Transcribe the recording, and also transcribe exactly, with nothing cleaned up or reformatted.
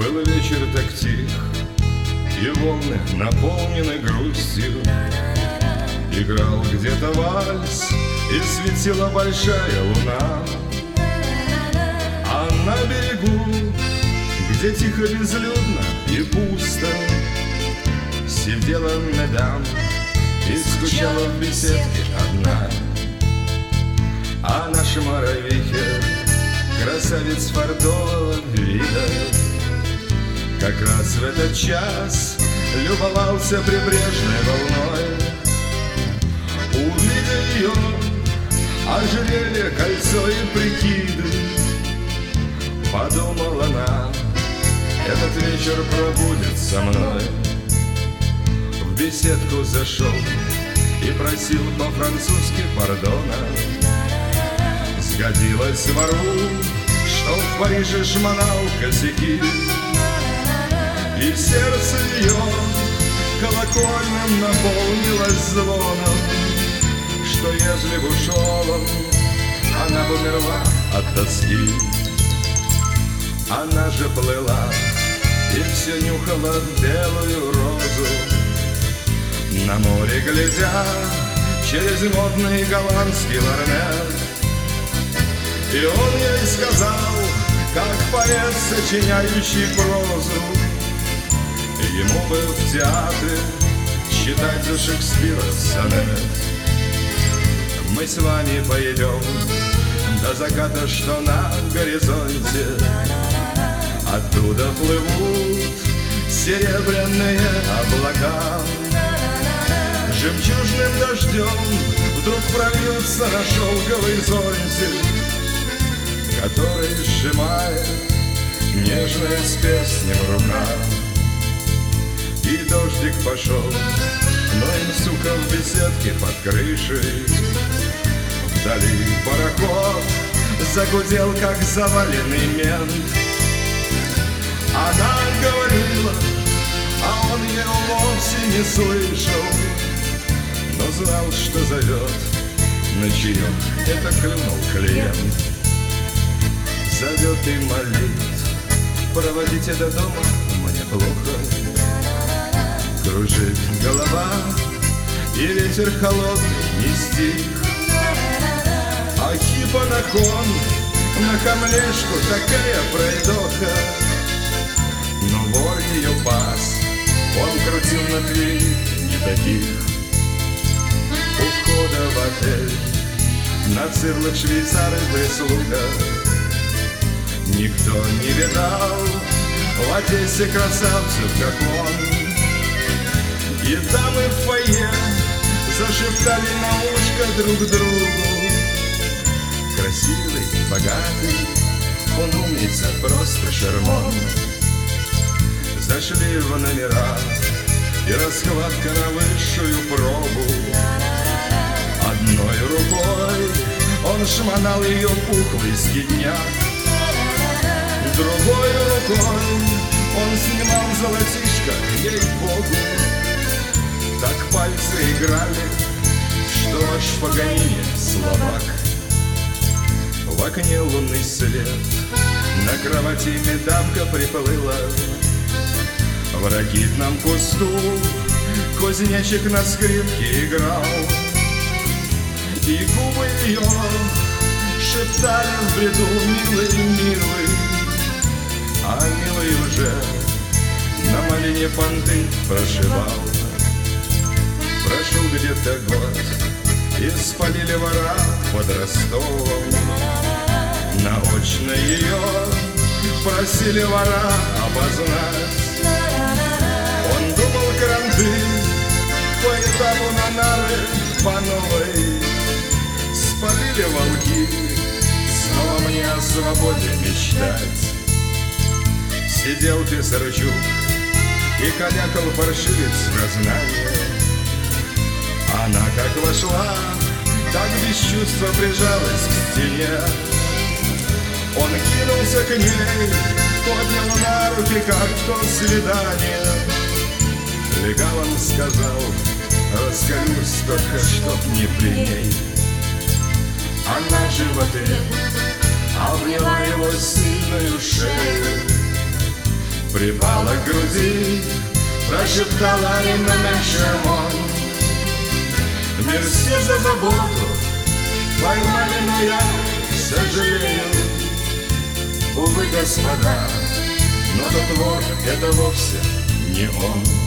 Был вечер так тих, и волны наполнены грустью. Играл где-то вальс, и светила большая луна. А на берегу, где тихо, безлюдно и пусто, сидела мадам и скучала в беседке одна. А наша Моровихе, красавиц фартового вида, как раз в этот час любовался прибрежной волной. Увидя ее, ожерелье, кольцо и прикиды, подумала она, этот вечер пробудет со мной. В беседку зашел и просил по-французски пардона. Сгодилось вору, что в Париже шмонал косяки, и сердце ее колокольным наполнилось звоном, что ежели б ушел он, она бы умерла от тоски. Она же плыла и все нюхала белую розу, на море глядя через модный голландский лорнет. И он ей сказал, как поэт, сочиняющий прозу, ему бы в театре читать за Шекспира сонет. Мы с вами поедем до заката, что на горизонте. Оттуда плывут серебряные облака. Жемчужным дождем вдруг прольются на шелковый зонтик, который сжимает нежная с перстнем рука. И дождик пошел, но им, сука, в беседке под крышей. Вдали пароход загудел, как заваленный мент. Она говорила, а он ее вовсе не слышал, но знал, что зовет на чаек, это клюнул клиент. Зовет и молит, проводите до дома, мне плохо. Кружит голова, и ветер холодный не стих. А кипа на кон, на камлешку такая пройдоха. Но вор ее пас, он крутил на дверь не таких. У входа в отель на цирлах швейцары прислуга. Никто не видал в Одессе красавцев, как он. И дамы в фойе зашептали на ушко друг другу. Красивый, богатый, он умница, просто шарман. Зашли в номера, и расхватка на высшую пробу. Одной рукой он шмонал ее пухлый скидняк, другой рукой он снимал золотишко, ей-богу. Так пальцы играли, что аж в Паганини слабак. В окне лунный свет, на кровати медамка приплыла. В ракитном кусту кузнечик на скрипке играл. И губы ее шептали в бреду, милый, милый. А милый уже на малине понты прошивал. Прошел где-то год, и спалили вора под Ростовом. Наочно ее просили вора обознать. Он думал кранты по этапу на нары по новой. Спалили волки, снова мне о свободе мечтать. Сидел Писарчук и калякал паршивец сознание. Она как вошла, так без чувства прижалась к стене. Он кинулся к ней, поднял на руки, как в то свидание. Легалом сказал, раскалюсь только, чтоб не при ней. Она же в ответ обняла его сильную шею, припала к груди, прошептала им на мешамон. Мерси за заботу, поймали, но я сожалею. Увы, господа, но тот вор — это вовсе не он.